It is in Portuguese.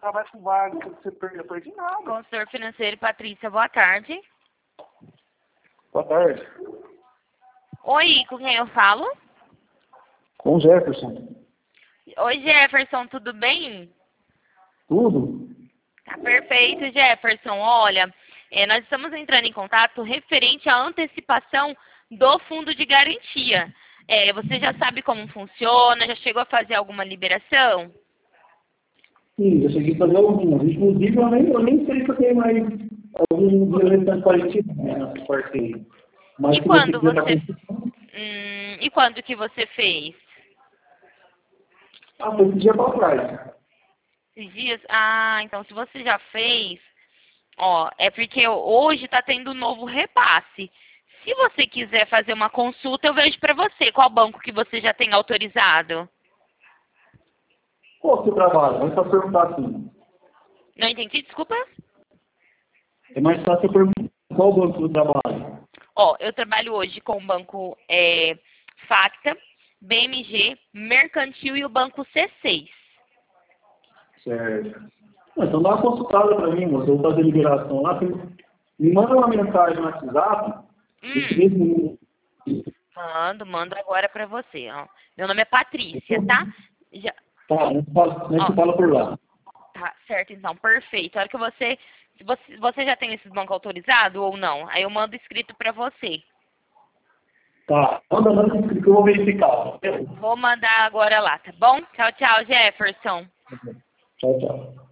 trabalho com vaga, você perdeu, eu perdi nada. Consultor financeiro, Patrícia, boa tarde. Boa tarde. Oi, com quem eu falo? Com o Jefferson. Oi, Jefferson, tudo bem? Tudo? Tá perfeito, Jefferson. Olha, nós estamos entrando em contato referente à antecipação do fundo de garantia. Você já sabe como funciona? Já chegou a fazer alguma liberação? Sim, eu cheguei a fazer algumas. Inclusive, eu nem sei se eu tenho mais algum dia parecido nessa parte aí. Mas E se quando quiser você... tá... E quando que você fez? Foi esse dia para trás. Esses dias? Ah, então se você já fez, é porque hoje está tendo um novo repasse. Se você quiser fazer uma consulta, eu vejo para você qual banco que você já tem autorizado. Qual o seu trabalho? É só perguntar assim. Não entendi, desculpa. É mais fácil eu perguntar qual banco do trabalho. Eu trabalho hoje com o banco Facta, BMG, Mercantil e o banco C6. Certo. Então dá uma consultada para mim, moço. Eu vou fazer liberação lá. Me manda uma mensagem no WhatsApp. Esse mesmo número. Mando agora para você. Meu nome é Patrícia, tá? Tá, não fala por lá. Tá, certo, então, perfeito. A hora que você já tem esses bancos autorizados ou não? Aí eu mando escrito para você. Tá, manda escrito que eu vou verificar. Vou mandar agora lá, tá bom? Tchau, tchau, Jefferson. Tchau, tchau.